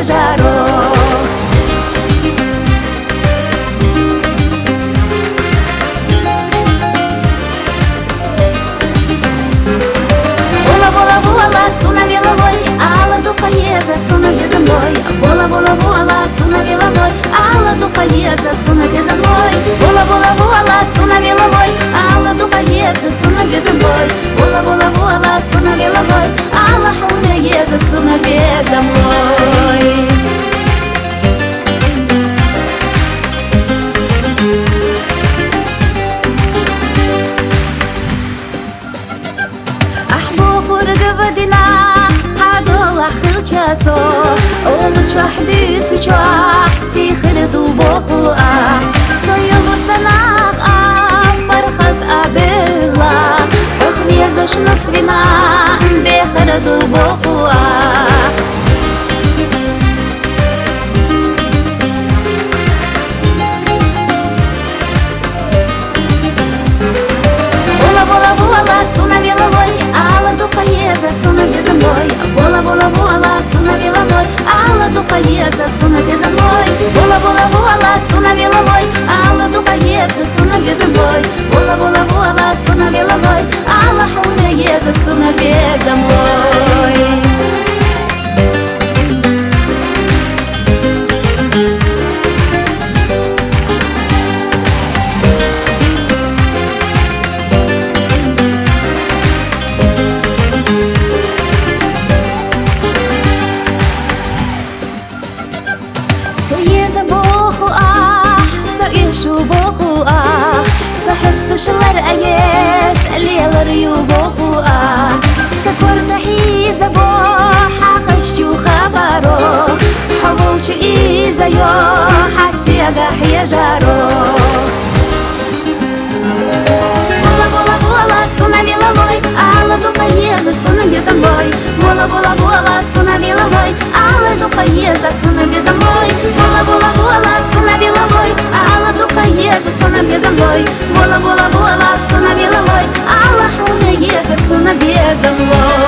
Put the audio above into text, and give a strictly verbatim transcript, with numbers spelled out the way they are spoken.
jarro. Vola, vola, vola, suna беловой, ала дупаеза, суна безо мной. Вола, вола, вола, суна беловой, ала дупаеза, суна безо мной. Вола, вола, вола, суна беловой, ала дупаеза, суна безо мной. Вола, вола, вола, суна беловой, ала хунаеза, суна безо мной. بدنا هذا آخر جاسو أول شهدي تجاه سيخر دوبخو آه سيل سناق آه برخد أبلا حكم يزش نصبنا بخر دوبخو آه Вола, вола, вола, суна беловой, ала дупаеза, суна безо мной. Вола, вола, вола, суна беловой, ала дупаеза, суна безо мной. Вола, вола, вола, суна беловой, ала дупаеза, суна безо мной. Вола, вола, вола, суна беловой, ала хунаеза, суна безо мной. Соеза боху а, соешу боху а, сахистушлар аеш, лелар ю боху а, сакорда хиза боха, хашчу хабаро, хавулчу иза йо, хасиага хияжаро. Вола, вола, вола, суна беловой, ала дупаеза, суна безо мной. Вола, вола, вола, суна беловой, ала дупаеза, суна безо мной. Вола, вола, вола, суна беловой, ала дупаеза, суна безо мной. Вола, вола, вола, суна беловой, ала хунаеза, суна безо мной.